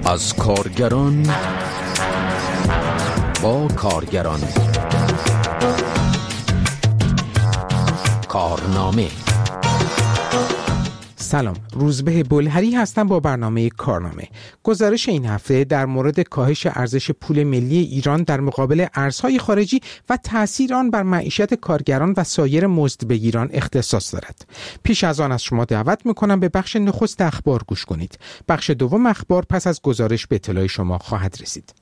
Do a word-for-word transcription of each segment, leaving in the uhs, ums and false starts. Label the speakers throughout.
Speaker 1: از کارگران با کارگران. کارنامه.
Speaker 2: سلام، روزبه بلهری هستم با برنامه کارنامه. گزارش این هفته در مورد کاهش ارزش پول ملی ایران در مقابل ارزهای خارجی و تأثیر آن بر معیشت کارگران و سایر مزدبگیران اختصاص دارد. پیش از آن از شما دعوت میکنم به بخش نخست اخبار گوش کنید. بخش دوم اخبار پس از گزارش به اطلاع شما خواهد رسید.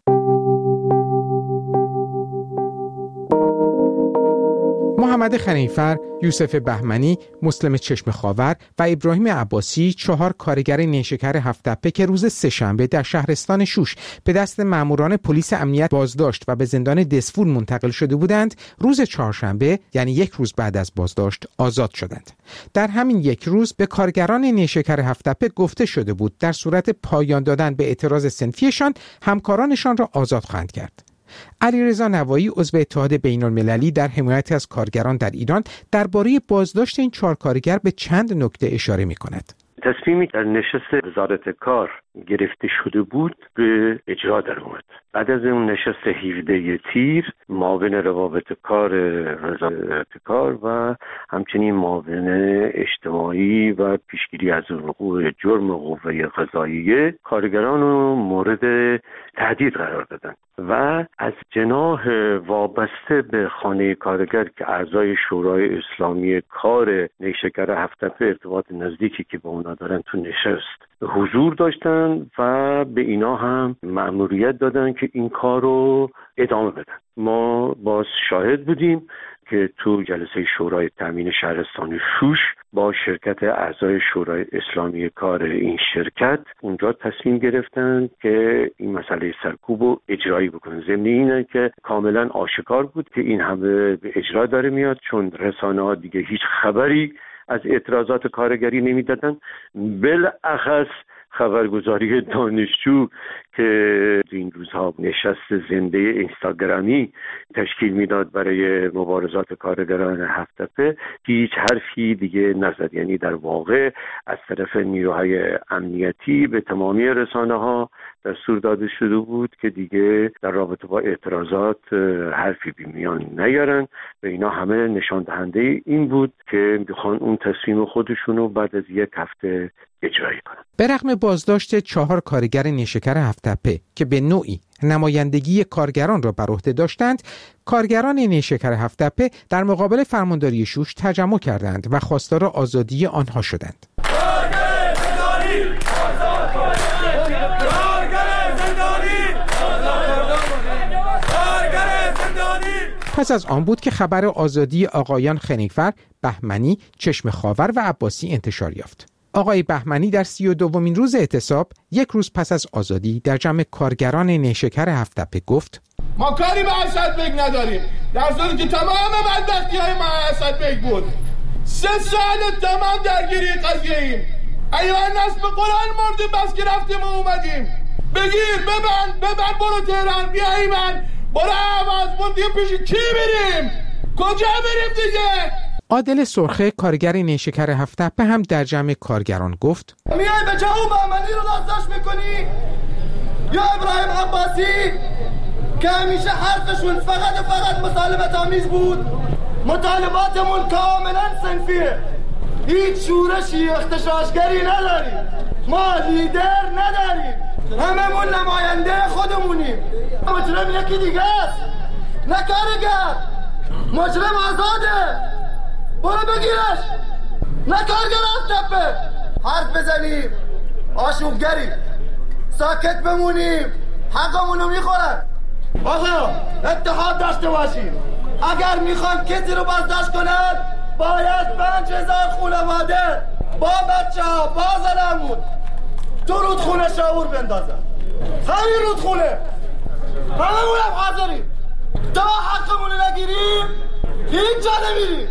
Speaker 2: محمد خنیفر، یوسف بهمنی، مسلم چشم خاور و ابراهیم عباسی، چهار کارگر نیشکر هفت‌تپه که روز سه‌شنبه در شهرستان شوش به دست ماموران پلیس امنیت بازداشت و به زندان دسفول منتقل شده بودند، روز چهارشنبه یعنی یک روز بعد از بازداشت آزاد شدند. در همین یک روز به کارگران نیشکر هفت‌تپه گفته شده بود در صورت پایان دادن به اعتراض صنفیشان همکارانشان را آزاد خواهند کرد. علیرضا نوایی، عضو اتحاد بین‌المللی در حمایت از کارگران در ایران، درباره بازداشت این چهار کارگر به چند نکته اشاره می‌کند.
Speaker 3: تصمیمی در نشست وزارت کار گرفته شده بود به اجرا در اومد. بعد از اون نشست هفده تیر، معاون روابط کار وزارت کار و همچنین معاون اجتماعی و پیشگیری از وقوع جرم قوه قضاییه کارگران رو مورد تهدید قرار دادن و از جناح وابسته به خانه کارگر که اعضای شورای اسلامی کار نیشکر هفت‌تپه ارتباط نزدیکی که با اونا دارن تو نشست حضور داشتن و به اینا هم مأموریت دادن که این کار رو ادامه بدن. ما باز شاهد بودیم که تو جلسه شورای تامین شهرستان شوش با شرکت اعضای شورای اسلامی کار این شرکت اونجا تصمیم گرفتن که این مسئله سرکوب رو اجرایی بکنن. ضمن اینه که کاملا آشکار بود که این همه به اجرا داره میاد، چون رسانه‌ها دیگه هیچ خبری از اعتراضات کارگری نمیدادن. بالاخص خبرگزاری دانشجو که این روزها نشست زنده اینستاگرامی تشکیل میداد برای مبارزات کارگران هفت‌تپه هیچ حرفی دیگه نزد. یعنی در واقع از طرف نیروهای امنیتی به تمامی رسانه‌ها دستور داده شده بود که دیگه در رابطه با اعتراضات حرفی بی میان نیارن و اینا همه نشان دهنده این بود که میخوان اون تصمیم خودشونو بعد از یک هفته اجرایی کنن.
Speaker 2: به رغم بازداشت چهار کارگر نیشکر هفت‌تپه که به نوعی نمایندگی کارگران را بر عهده داشتند، کارگران نیشکر هفت‌تپه در مقابل فرمانداری شوش تجمع کردند و خواستار آزادی آنها شدند. پس از آن بود که خبر آزادی آقایان خنیفر، بهمنی، چشم خاور و عباسی انتشار یافت. آقای بهمنی در سی و دومین روز اعتصاب، یک روز پس از آزادی، در جمع کارگران نیشکر هفت‌تپه گفت:
Speaker 4: ما کاری به اسدبگ نداریم، در صورتی که تمام بدبختی‌های ما اسدبگ بود. سه سال تمام درگیری قضیه ایم. ایوان نصب قرآن مردیم بس که رفتیم و اومدیم. بگیر ببند ببند برو تهران بیا ایمن برو عوض بندی پیش کی بریم؟ کجا بریم دیگه؟
Speaker 2: عادل سرخه، کارگر نیشکر هفت‌تپه، هم در جمع کارگران گفت:
Speaker 5: میای به جا و بهمنی رو دستش میکنی یا ابراهیم عباسی که همیشه حرفشون فقط و فقط مطالبت آمیز بود. مطالباتمون کاملا صنفیه، هیچ شورشی اختشاشگری نداریم، ما لیدر نداریم، هممون نماینده خودمونیم. مجرم یکی دیگه است، نه کارگر. مجرم آزاده، برو بگیرش. نه کارگر هفت‌تپه. حرف بزنیم آشوبگری، ساکت بمونیم حقمونو میخورن. آقا اتحاد داشته باشیم. اگر میخوان کسی رو بازداشت کنن باید پنج هزار خانواده با بچه ها با زنمون تو رودخونه شعور بندازن. همین رودخونه هممون هم حاضریم. تا حقمونو نگیریم هیچ جا نمیریم.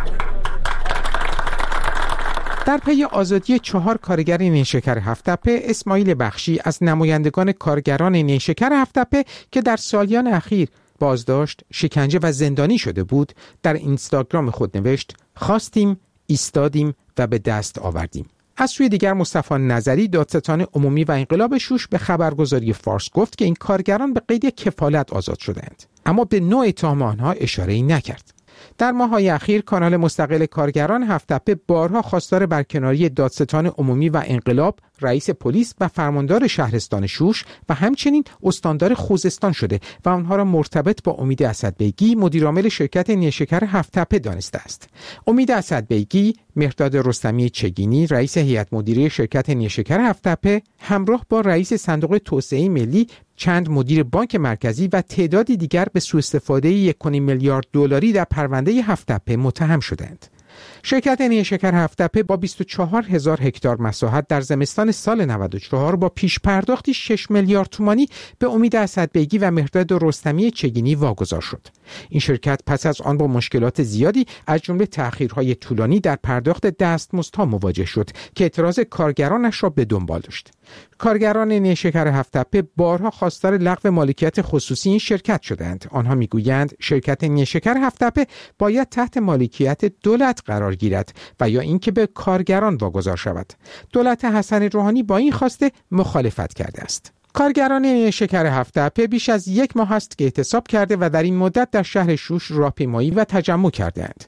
Speaker 2: در پی آزادی چهار کارگر نیشکر هفت‌تپه، اسماعیل بخشی از نمایندگان کارگران نیشکر هفت‌تپه که در سالیان اخیر بازداشت، شکنجه و زندانی شده بود، در اینستاگرام خود نوشت: خواستیم، ایستادیم و به دست آوردیم. از سوی دیگر مصطفی نظری دادستان عمومی و انقلاب شوش به خبرگزاری فارس گفت که این کارگران به قید کفالت آزاد شدند، اما به نوع اتهام آنها اشاره‌ای نکرد. در ماه‌های اخیر کانال مستقل کارگران هفت‌تپه بارها خواستار برکناری دادستان عمومی و انقلاب، رئیس پلیس و فرماندار شهرستان شوش و همچنین استاندار خوزستان شده و آنها را مرتبط با امید اسدبیگی مدیرعامل شرکت نیشکر هفت‌تپه دانسته است. امید اسدبیگی، مهرداد رستمی چگینی، رئیس هیئت مدیره شرکت نیشکر هفت‌تپه، همراه با رئیس صندوق توسعه ملی، چند مدیر بانک مرکزی و تعدادی دیگر به سوء استفاده یک و نیم میلیارد دلاری در پرونده هفت‌تپه متهم شدند. شرکت نیشکر هفت‌تپه با بیست و چهار هزار هکتار مساحت در زمستان سال نود و چهار با پیش پرداختی شش میلیارد تومانی به امید اسدبیگی و مهرداد رستمی چگینی واگذار شد. این شرکت پس از آن با مشکلات زیادی از جمله تأخیرهای طولانی در پرداخت دستمزدها مواجه شد که اعتراض کارگرانش را به دنبال داشت. کارگران نیشکر هفت‌تپه بارها خواستار لغو مالکیت خصوصی این شرکت شدند. آنها میگویند شرکت نیشکر هفت‌تپه باید تحت مالکیت دولت قرار گیرد و یا اینکه به کارگران واگذار شود. دولت حسن روحانی با این خواسته مخالفت کرده است. کارگران نیشکر هفت‌تپه بیش از یک ماه است که اعتصاب کرده و در این مدت در شهر شوش راهپیمایی و تجمع کردند.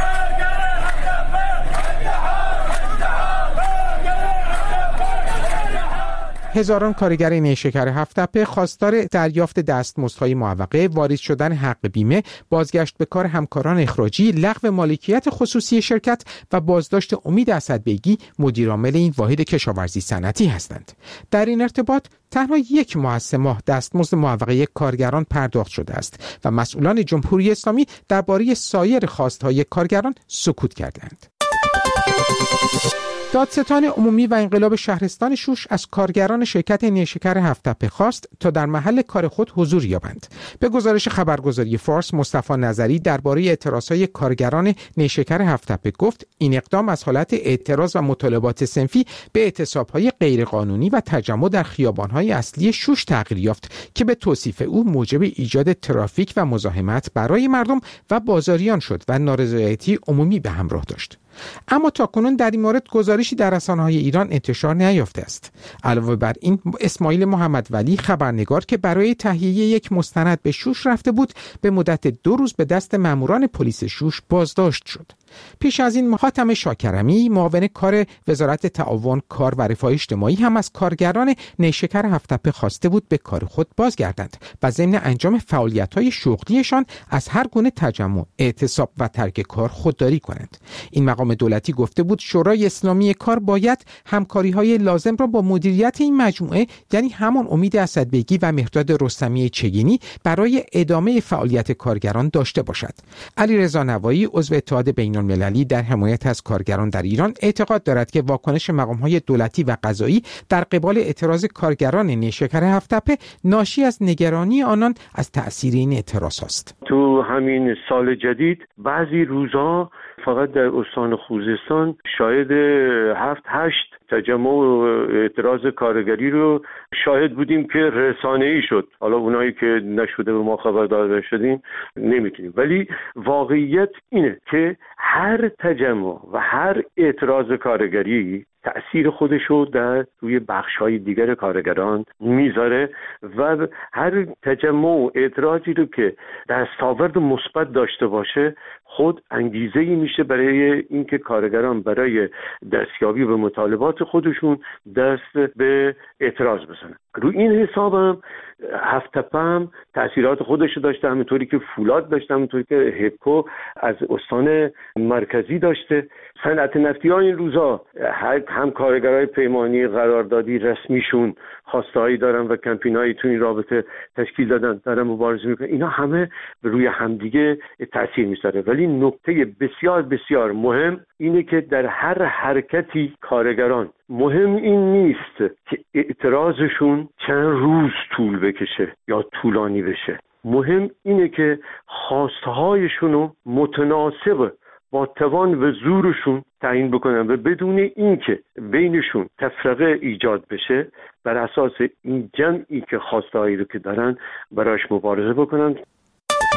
Speaker 2: هزاران کارگر نیشکر هفت‌تپه خواستار دریافت دستمزدهای معوقه، واریز شدن حق بیمه، بازگشت به کار همکاران اخراجی، لغو مالکیت خصوصی شرکت و بازداشت امید اسدبیگی مدیرعامل این واحد کشاورزی صنعتی هستند. در این ارتباط تنها یک ماه از سه ماه دستمزد معوقه کارگران پرداخت شده است و مسئولان جمهوری اسلامی درباره سایر خواستهای کارگران سکوت کردند. دادستان عمومی و انقلاب شهرستان شوش از کارگران شرکت نیشکر هفت‌تپه خواست تا در محل کار خود حضور یابند. به گزارش خبرگزاری فارس، مصطفی نظری درباره اعتراضهای کارگران نیشکر هفت‌تپه گفت این اقدام از حالت اعتراض و مطالبات صنفی به اعتصاب‌های غیرقانونی و تجمع در خیابان‌های اصلی شوش تغییر یافت که به توصیف او موجب ایجاد ترافیک و مزاحمت برای مردم و بازاریان شد و نارضایتی عمومی به همراه داشت. اما تاکنون در این مورد گزارشی در رسانه‌های ایران انتشار نیافته است. علاوه بر این، اسماعیل محمد ولی خبرنگار که برای تهیه یک مستند به شوش رفته بود، به مدت دو روز به دست ماموران پلیس شوش بازداشت شد. پیش از این حاتم شاکرمی، معاون کار وزارت تعاون، کار و رفاه اجتماعی هم از کارگران نیشکر هفت‌تپه خواسته بود به کار خود بازگردند و ضمن انجام فعالیت‌های شغلیشان از هر گونه تجمع، اعتصاب و ترک کار خودداری کنند. این مقام دولتی گفته بود شورای اسلامی کار باید همکاری‌های لازم را با مدیریت این مجموعه، یعنی همان امید اسدبیگی و مهرداد رستمی چگینی، برای ادامه فعالیت کارگران داشته باشد. علیرضا نوایی، عضو اتحاد بین‌المللی در حمایت از کارگران در ایران، اعتقاد دارد که واکنش مقام‌های دولتی و قضایی در قبال اعتراض کارگران نیشکر هفت‌تپه ناشی از نگرانی آنان از تأثیر این اعتراض است.
Speaker 3: تو همین سال جدید بعضی روزها فقط در استان خوزستان شاهد هفت هشت تجمع و اعتراض کارگری رو شاهد بودیم که رسانه‌ای شد. حالا اونایی که نشده به ما خبردار شدیم نمیتونیم، ولی واقعیت اینه که هر تجمع و هر اعتراض کارگری تأثیر خودشو در روی بخش‌های دیگر کارگران میذاره و هر تجمع و اعتراضی رو که دستاورد مثبت داشته باشه خود انگیزه‌ای میشه برای اینکه کارگران برای دستیابی به مطالبات خودشون دست به اعتراض بزنن. رو این حسابم هفت‌تپه هم تأثیرات خودشو داشته، همونطوری که فولاد داشته، همونطوری که هپکو از استان مرکزی داشته. صنعت نفتی ها این روزا هم کارگرای پیمانی قراردادی رسمیشون خواسته‌هایی دارن و کمپینایی تو این رابطه تشکیل دادن، دارن مبارزه میکنن. اینا همه روی همدیگه تأثیر میذاره. ولی نکته بسیار بسیار مهم اینه که در هر حرکتی کارگران، مهم این نیست که اعتراضشون چند روز طول بکشه یا طولانی بشه، مهم اینه که خواستهایشونو متناسب با توان و زورشون تعیین بکنن و بدون اینکه بینشون تفرقه ایجاد بشه، بر اساس این جمعی که خواستهایی رو که دارن براش مبارزه بکنن.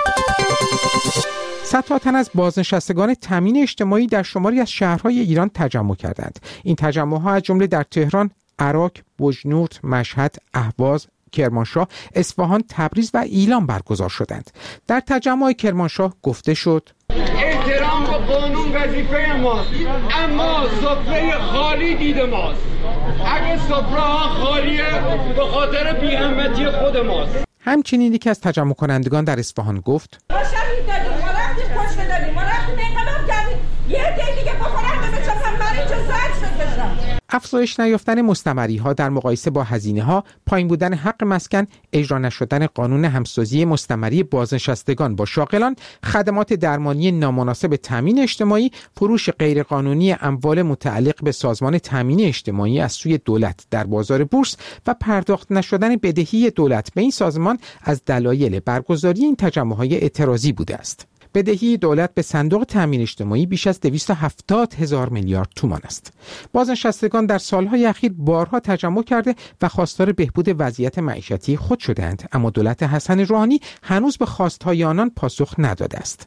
Speaker 2: صدها تن از بازنشستگان تامین اجتماعی در شماری از شهرهای ایران تجمع کردند. این تجمع‌ها از جمله در تهران، عراق، بوجنورد، مشهد، اهواز، کرمانشاه، اصفهان، تبریز و ایلام برگزار شدند. در تجمع کرمانشاه گفته شد:
Speaker 6: احترام به قانون وظیفه ماست، اما سفره خالی دید ماست. اگه سفره ها خالیه به خاطر بی‌همتی خود ماست.
Speaker 2: همچنین یکی از تجمع کنندگان در اصفهان گفت:
Speaker 7: ما شهید دادیم، ما رفتیم کشته دادیم، ما رفتیم انقلاب کردیم، یه عده دیگه بخورن به چشم من اینجا زجر بکشم.
Speaker 2: افزایش نیافتن مستمری‌ها در مقایسه با هزینه‌ها، پایین بودن حق مسکن، اجرا نشدن قانون همسازی مستمری بازنشستگان با شاغلان، خدمات درمانی نامناسب تامین اجتماعی، فروش غیرقانونی اموال متعلق به سازمان تامین اجتماعی از سوی دولت در بازار بورس و پرداخت نشدن بدهی دولت به این سازمان از دلایل برگزاری این تجمع‌های اعتراضی بوده است. بدهی دولت به صندوق تامین اجتماعی بیش از دویست و هفتاد هزار میلیارد تومان است. بازنشستگان در سالهای اخیر بارها تجمع کرده و خواستار بهبود وضعیت معیشتی خود شدند، اما دولت حسن روحانی هنوز به خواستهای آنان پاسخ نداده است.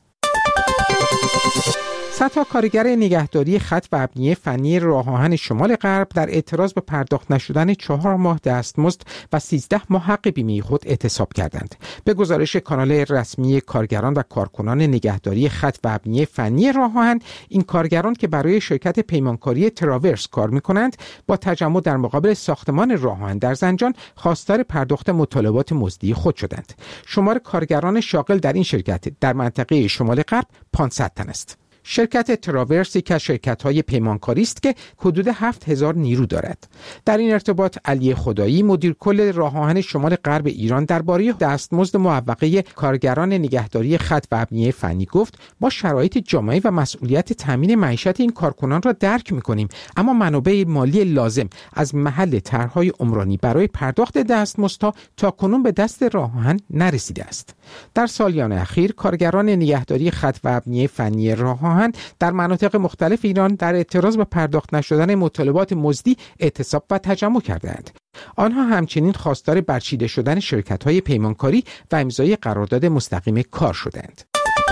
Speaker 2: صدها کارگر نگهداری خط و ابنیه فنی راه آهن شمال غرب در اعتراض به پرداخت نشدن چهار ماه دستمزد و سیزده ماه حق بیمه خود اعتصاب کردند. به گزارش کانال رسمی کارگران و کارکنان نگهداری خط و ابنیه فنی راه آهن، این کارگران که برای شرکت پیمانکاری تراورس کار می‌کنند، با تجمع در مقابل ساختمان راه آهن در زنجان خواستار پرداخت مطالبات مزدی خود شدند. شمار کارگران شاغل در این شرکت در منطقه شمال غرب پانصد تن است. شرکت تراورس یک از شرکت‌های پیمانکاری است که حدود هفت هزار نیرو دارد. در این ارتباط علی خدایی مدیر کل راه آهن شمال غرب ایران درباره دستمزد معوقه کارگران نگهداری خط و ابنیه فنی گفت: ما شرایط جامعه و مسئولیت تامین معیشت این کارکنان را درک می‌کنیم، اما منابع مالی لازم از محل طرح‌های عمرانی برای پرداخت دستمزدها تاکنون به دست راه آهن نرسیده است. در سالیان اخیر کارگران نگهداری خط و ابنیه فنی راه در مناطق مختلف ایران در اعتراض به پرداخت نشدن مطالبات مزدی اعتصاب و تجمع کردند. آنها همچنین خواستار برچیده شدن شرکت‌های پیمانکاری و امضای قرارداد مستقیم کار شدند.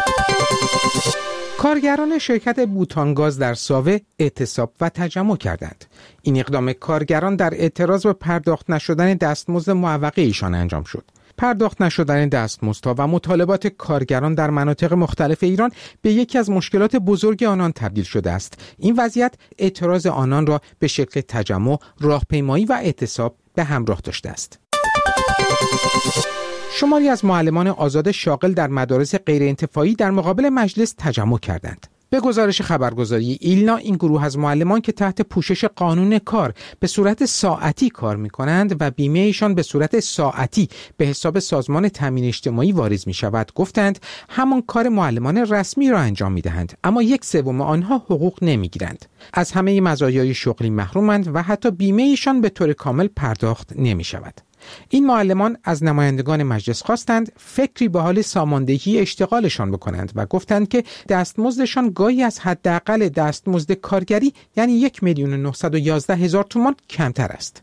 Speaker 2: کارگران شرکت بوتانگاز در ساوه اعتصاب و تجمع کردند. این اقدام کارگران در اعتراض به پرداخت نشدن دستمزد معوقه ایشان انجام شد. پرداخت نشدن دستمزدها و مطالبات کارگران در مناطق مختلف ایران به یکی از مشکلات بزرگ آنان تبدیل شده است. این وضعیت اعتراض آنان را به شکل تجمع، راهپیمایی و اعتصاب به همراه داشته است. شماری از معلمان آزاد شاغل در مدارس غیرانتفاعی در مقابل مجلس تجمع کردند. به گزارش خبرگزاری ایلنا، این گروه از معلمان که تحت پوشش قانون کار به صورت ساعتی کار می‌کنند و بیمه ایشان به صورت ساعتی به حساب سازمان تامین اجتماعی واریز می‌شود، گفتند همان کار معلمان رسمی را انجام می‌دهند، اما یک سوم آنها حقوق نمی‌گیرند. از همه مزایای شغلی محرومند و حتی بیمه ایشان به طور کامل پرداخت نمی‌شود. این معلمان از نمایندگان مجلس خواستند فکری به حال ساماندهی اشتغالشان بکنند و گفتند که دستمزدشان گاهی از حداقل دستمزد کارگری یعنی یک میلیون و نهصد و یازده هزار تومان کمتر است.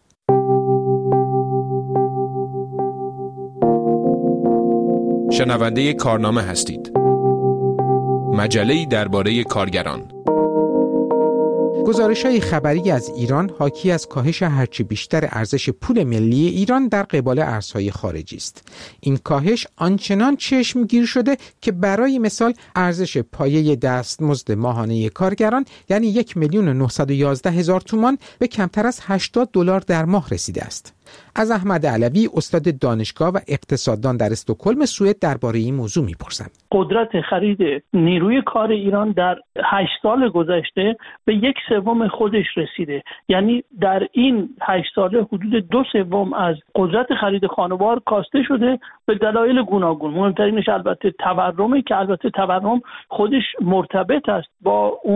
Speaker 8: شنونده کارنامه هستید. مجله‌ای درباره کارگران.
Speaker 2: گزارش‌های خبری از ایران حاکی از کاهش هرچی بیشتر ارزش پول ملی ایران در قبال ارزهای خارجی است. این کاهش آنچنان چشمگیر شده که برای مثال ارزش پایه دستمزد ماهانه کارگران یعنی یک میلیون و نهصد و یازده هزار تومان به کمتر از هشتاد دلار در ماه رسیده است. از احمد علوی استاد دانشگاه و اقتصاددان در استکهلم سوئد درباره این موضوع می‌پرسم.
Speaker 9: قدرت خرید نیروی کار ایران در هشت سال گذشته به یک سوم خودش رسیده. یعنی در این هشت ساله حدود دو سوم از قدرت خرید خانوار کاسته شده به دلایل گوناگون. مهمترینش البته تورمه که البته تورم خودش مرتبط است با اون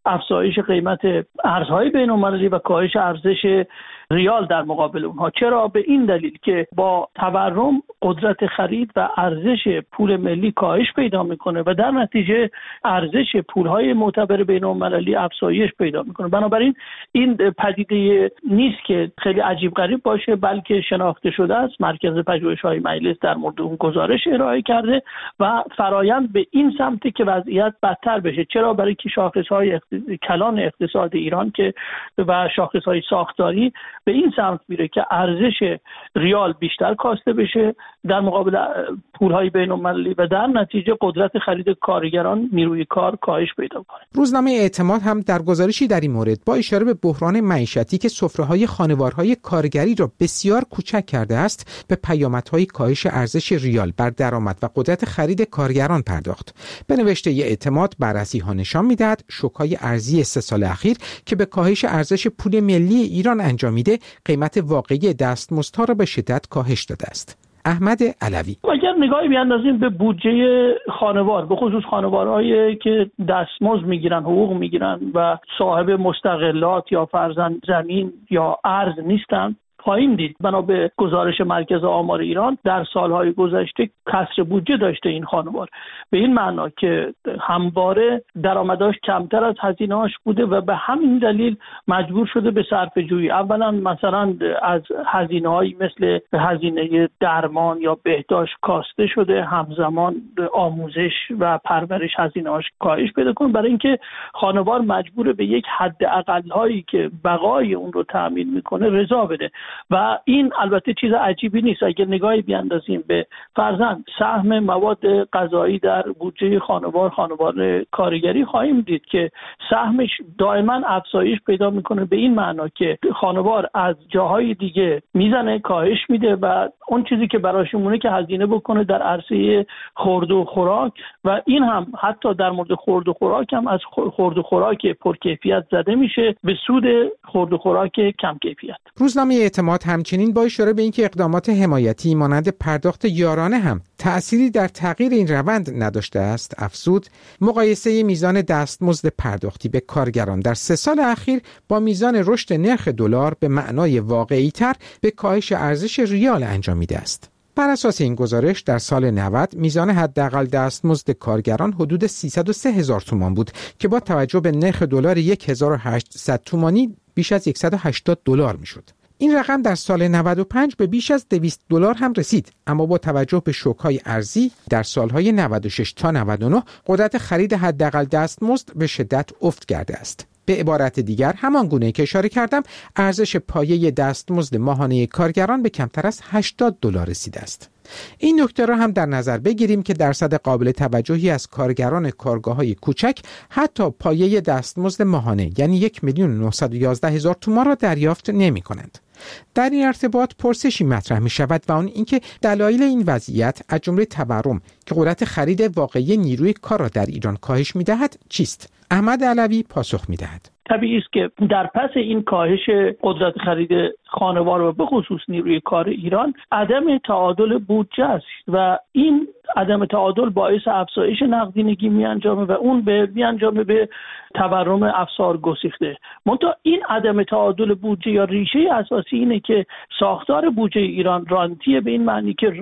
Speaker 9: افزایش قیمت ارزهای بین‌المللی و کاهش ارزش ریال در مقابل اونها. چرا؟ به این دلیل که با تورم قدرت خرید و ارزش پول ملی کاهش پیدا میکنه و در نتیجه ارزش پولهای معتبر بین‌المللی افزایش پیدا میکنه. بنابراین این پدیده نیست که خیلی عجیب غریب باشه، بلکه شناخته شده است. مرکز پژوهش‌های مجلس در مورد اون گزارش ارائه کرده و فرایند به این سمته که وضعیت بدتر بشه. چرا؟ برای که شاخص‌های اقتصاد... کلان اقتصاد ایران که و شاخص‌های ساختاری به این سمت میره که ارزش ریال بیشتر کاسته بشه در مقابل پولهای بین‌المللی و در نتیجه قدرت خرید کارگران، نیروی کار کاهش پیدا کنه.
Speaker 2: روزنامه اعتماد هم در گزارشی در این مورد با اشاره به بحران معیشتی که سفره‌های خانوارهای کارگری را بسیار کوچک کرده است، به پیامدهای کاهش ارزش ریال بر درآمد و قدرت خرید کارگران پرداخت. به نوشته اعتماد بررسی‌ها نشان می‌دهد شوک‌های ارزی سه سال اخیر که به کاهش ارزش پول ملی ایران انجامیده، قیمت واقعی دستمزدها را به شدت کاهش داده است. احمد علوی:
Speaker 9: اگر نگاهی بیاندازیم به بودجه خانوار، به خصوص خانوارهایی که دستمزد میگیرن، حقوق میگیرن و صاحب مستقلات یا فرزند زمین یا ارض نیستن، خواهیم دید بنا به گزارش مرکز آمار ایران در سالهای گذشته کسر بودجه داشته این خانوار، به این معنا که همواره درآمداش کمتر از هزینه‌اش بوده و به همین دلیل مجبور شده به صرفه‌جویی. اولا مثلا از هزینه‌هایی مثل هزینه درمان یا بهداشت کاسته شده، همزمان آموزش و پرورش هزینه‌اش کاهش پیدا کنه، برای اینکه خانوار مجبور به یک حد اقل‌هایی که بقای اون رو تأمین میکنه رضا بده. و این البته چیز عجیبی نیست. اگر نگاهی بیاندازیم به فرضاً سهم مواد غذایی در بودجه خانوار خانوار کارگری، خواهیم دید که سهمش دائما افزایش پیدا میکنه، به این معنا که خانوار از جاهای دیگه میزنه کاهش میده و اون چیزی که براش مونه که هزینه بکنه در عرصه خورد و خوراک، و این هم حتی در مورد خورد و خوراک هم از خورد و خوراک پرکیفیت زده میشه به سود خورد و خوراک کم کیفیت.
Speaker 2: روزنامه اعتماد همچنین با اشاره به اینکه اقدامات حمایتی مانند پرداخت یارانه هم تأثیری در تغییر این روند نداشته است، افزود مقایسه میزان دستمزد پرداختی به کارگران در سه سال اخیر با میزان رشد نرخ دلار به معنای واقعی‌تر به کاهش ارزش ریال انجامیده است. بر اساس این گزارش در سال نود میزان حداقل دستمزد کارگران حدود سیصد و سه هزار تومان بود که با توجه به نرخ دلار هزار و هشتصد تومانی بیش از صد و هشتاد دلار میشد. این رقم در سال نود و پنج به بیش از دویست دلار هم رسید، اما با توجه به شوک‌های ارزی در سالهای نود و شش تا نود و نه قدرت خرید حداقل دستمزد به شدت افت کرده است. به عبارت دیگر، همان گونه که اشاره کردم، ارزش پایه دستمزد ماهانه کارگران به کمتر از هشتاد دلار رسیده است. این نکته را هم در نظر بگیریم که درصد قابل توجهی از کارگران کارگاه‌های کوچک حتی پایه دستمزد ماهانه یعنی یک میلیون و نهصد و یازده هزار تومان را دریافت نمی‌کنند. در این ارتباط پرسشی مطرح می شود و آن اینکه دلایل این وضعیت از جمله تورم که قدرت خرید واقعی نیروی کار را در ایران کاهش می دهد چیست؟ احمد علوی پاسخ می دهد.
Speaker 9: طبیعی است که در پس این کاهش قدرت خرید خانوار و به خصوص نیروی کار ایران عدم تعادل بودجه است و این عدم تعادل باعث افزایش نقدینگی می انجامه و اون به می انجامه به تورم افسار گسیخته. منتها این عدم تعادل بودجه یا ریشه اساسی اینه که ساختار بودجه ایران رانتیه، به این معنی که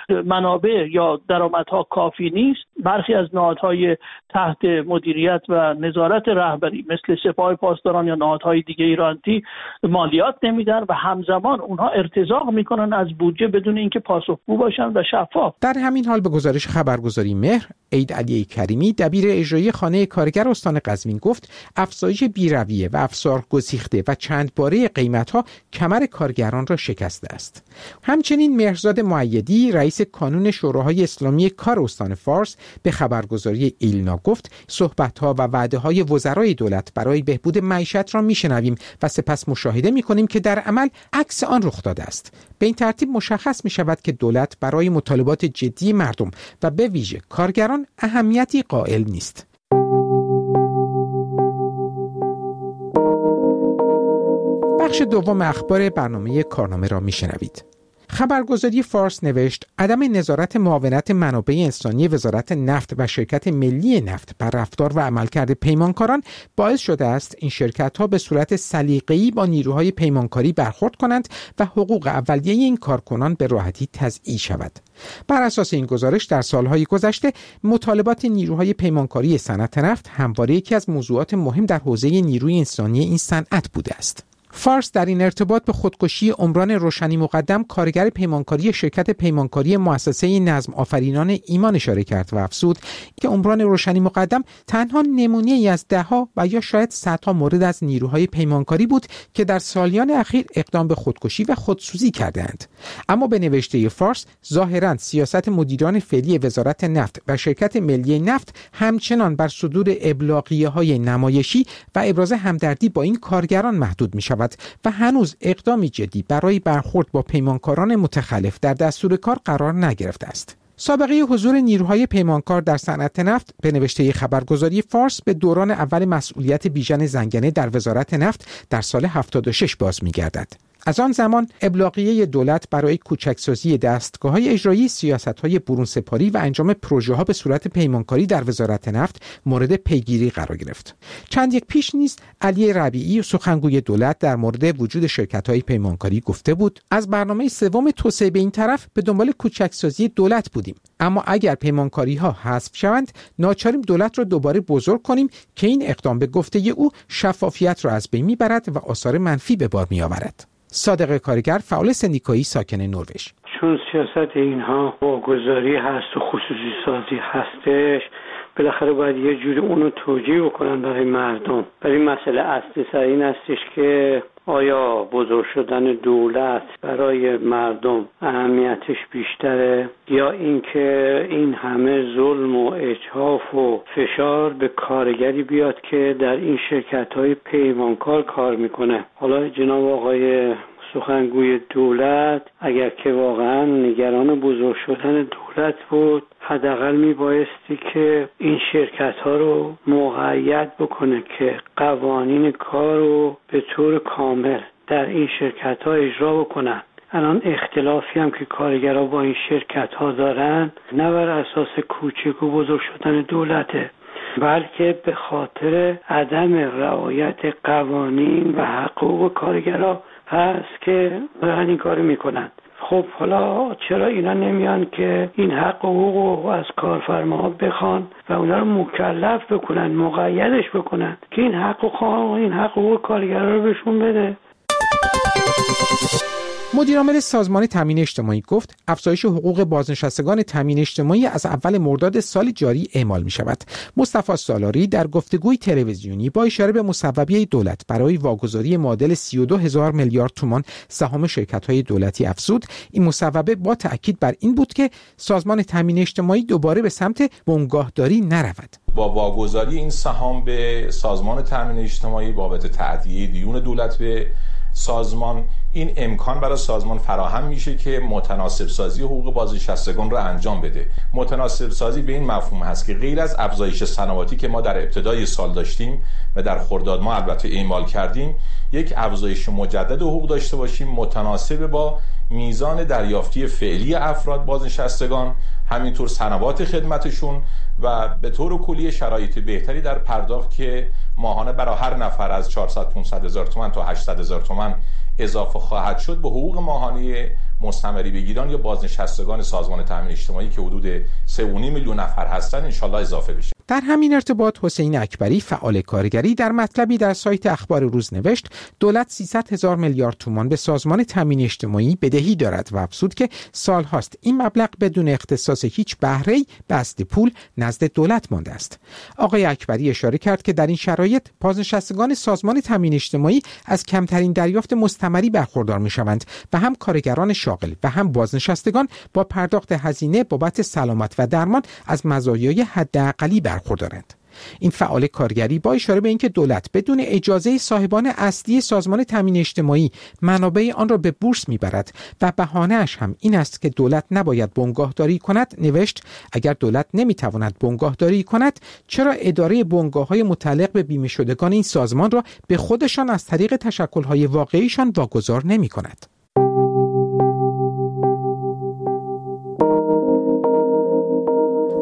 Speaker 9: منابع یا درآمدها کافی نیست. برخی از نهادهای تحت مدیریت و نظارت رهبری مثل سپاه پاسداران یا نهادهای دیگه رانتی مالیات نمیدن و همزمان اونها ارتزاق میکنن از بودجه بدون اینکه پاسخگو باشن و شفاف.
Speaker 2: در همین حال به گزارش خبرگزاری مهر، عید علی کریمی دبیر اجرایی خانه کارگر استان قزوین گفت افزایش بی‌رویه و افسار گسیخته و چند باره قیمت‌ها کمر کارگران را شکسته است. همچنین مهرزاد مؤیدی رئیس کانون شوراهای اسلامی کار استان فارس به خبرگزاری ایلنا گفت صحبت‌ها و وعده‌های وزرای دولت برای بهبود معیشت را میشنویم و سپس مشاهده می‌کنیم که در عمل عکس آن رخ داده است. به این ترتیب مشخص می‌شود که دولت برای مطالبات جدی مردم و به ویژه کارگران اهمیتی قائل نیست. بخش دوم اخبار برنامه کارنامه را میشنوید. خبرگزاری فارس نوشت عدم نظارت معاونت منابع انسانی وزارت نفت و شرکت ملی نفت بر رفتار و عملکرد پیمانکاران باعث شده است این شرکت‌ها به صورت سلیقه‌ای با نیروهای پیمانکاری برخورد کنند و حقوق اولیه این کارکنان به راحتی تضییع شود. بر اساس این گزارش در سالهای گذشته مطالبات نیروهای پیمانکاری صنعت نفت همواره یکی از موضوعات مهم در حوزه نیروی انسانی این صنعت بوده است. فارس در این ارتباط به خودکشی عمران روشنی مقدم کارگر پیمانکاری شرکت پیمانکاری مؤسسه نظم آفرینان ایمان اشاره کرد و افزود که عمران روشنی مقدم تنها نمونه‌ای از ده‌ها و یا شاید صدها مورد از نیروهای پیمانکاری بود که در سالیان اخیر اقدام به خودکشی و خودسوزی کردند. اما به نوشته فارس ظاهراً سیاست مدیران فعلی وزارت نفت و شرکت ملی نفت همچنان بر صدور ابلاغیه‌های نمایشی و ابراز همدردی با این کارگران محدود می‌شود و هنوز اقدامی جدی برای برخورد با پیمانکاران متخلف در دستور کار قرار نگرفته است. سابقه حضور نیروهای پیمانکار در صنعت نفت به نوشته خبرگزاری فارس به دوران اول مسئولیت بیژن زنگنه در وزارت نفت در سال هفتاد و شش باز می‌گردد. از آن زمان ابلاغیه دولت برای کوچکسازی دستگاه‌های اجرایی سیاست‌های برون‌سپاری و انجام پروژه‌ها به صورت پیمانکاری در وزارت نفت مورد پیگیری قرار گرفت. چند یک پیش نیز علی ربیعی سخنگوی دولت در مورد وجود شرکت‌های پیمانکاری گفته بود از برنامه سوم توسعه به این طرف به دنبال کوچکسازی دولت بودیم، اما اگر پیمانکاری‌ها حذف شوند ناچاریم دولت را دوباره بزرگ کنیم که این اقدام به گفته او شفافیت را از بین می‌برد و آثار منفی به بار می‌آورد. صادق کارگر فعال سندیکایی ساکن نروژ:
Speaker 10: چون سیاست اینها واگذاری هست و خصوصی سازی هستش، بالاخره باید یه جوری اونو توجیه بکنن برای مردم. برای مسئله اصلی سر این هستش که آیا بزرگ شدن دولت برای مردم اهمیتش بیشتره یا اینکه این همه ظلم و اجحاف و فشار به کارگری بیاد که در این شرکت‌های پیمانکار کار میکنه. حالا جناب آقای سخنگوی دولت اگر که واقعا نگران بزرگ شدن دولت بود، حداقل میبایستی که این شرکت ها رو مقید بکنه که قوانین کار رو به طور کامل در این شرکت ها اجرا بکنن. الان اختلافی هم که کارگرها با این شرکت ها دارن نه بر اساس کوچک و بزرگ شدن دولته، بلکه به خاطر عدم رعایت قوانین و حقوق کارگرها هست که دارن این کارو میکنن. خب حالا چرا اینا نمیان که این حق و حقوق از کارفرماها بخوان و اونا رو مکلف بکنن، مقیدش بکنن که این حق و حقوق این حق و حقوق کارگرها رو بهشون بده.
Speaker 2: مدیر عامل سازمان تامین اجتماعی گفت افزایش حقوق بازنشستگان تامین اجتماعی از اول مرداد سال جاری اعمال می شود. مصطفی سالاری در گفتگوی تلویزیونی با اشاره به مصوبه دولت برای واگذاری معادل سی و دو هزار میلیارد تومان سهام شرکت‌های دولتی افزود این مصوبه با تأکید بر این بود که سازمان تامین اجتماعی دوباره به سمت بنگاهداری نرود.
Speaker 11: با واگذاری این سهام به سازمان تامین اجتماعی بابت تأدیه دیون دولت به سازمان، این امکان برای سازمان فراهم میشه که متناسب سازی حقوق بازنشستگان رو انجام بده. متناسب سازی به این مفهوم هست که غیر از افزایش سنواتی که ما در ابتدای سال داشتیم و در خرداد ما البته اعمال کردیم، یک افزایش مجدد حقوق داشته باشیم متناسب با میزان دریافتی فعلی افراد بازنشستگان، همینطور سنوات خدمتشون و به طور کلی شرایط بهتری در پرداخت که ماهانه برای هر نفر از چهارصد پانصد هزار تومان تا هشتصد هزار تومان اضافه خواهد شد به حقوق ماهانه مستمری بگیران یا بازنشستگان سازمان تامین اجتماعی که حدود سه و نیم میلیون نفر هستند انشالله اضافه بشه.
Speaker 2: در همین ارتباط حسین اکبری فعال کارگری در مطلبی در سایت اخبار روز نوشت دولت سیصد هزار میلیارد تومان به سازمان تامین اجتماعی بدهی دارد و افزود که سالهاست این مبلغ بدون اختصاص هیچ بهره‌ای به اصل پول نزد دولت مانده است. آقای اکبری اشاره کرد که در این شرایط بازنشستگان سازمان تامین اجتماعی از کمترین دریافت مستمری برخوردار می‌شوند و هم کارگران شاغل و هم بازنشستگان با پرداخت هزینه بابت سلامت و درمان از مزایای حداقلی برخوردارند. این فعال کارگری با اشاره به اینکه دولت بدون اجازه صاحبان اصلی سازمان تامین اجتماعی منابع آن را به بورس میبرد و بهانه‌اش هم این است که دولت نباید بنگاهداری کند، نوشت اگر دولت نمیتواند بنگاهداری کند چرا اداره بنگاه‌های متعلق به بیمه شدگان این سازمان را به خودشان از طریق تشکل‌های واقعیشان واگذار نمی‌کند؟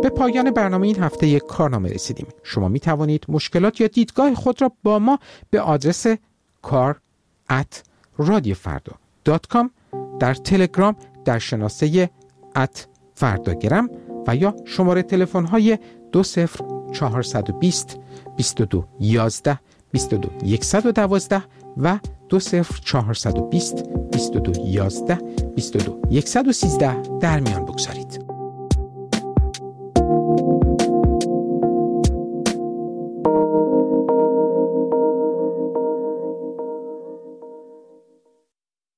Speaker 2: به پایان برنامه این هفته یک کارنامه رسیدیم. شما می توانید مشکلات یا دیدگاه خود را با ما به آدرس کار ات رادیو فردا دات کام، در تلگرام در شناسه ات فرداگرم و یا شماره تلفن های دو صفر چهارصد و بیست بیست و دو یازده بیست و دو صد و دوازده و دو صفر چهارصد و بیست بیست و دو یازده بیست و دو صد و سیزده در میان بگذارید.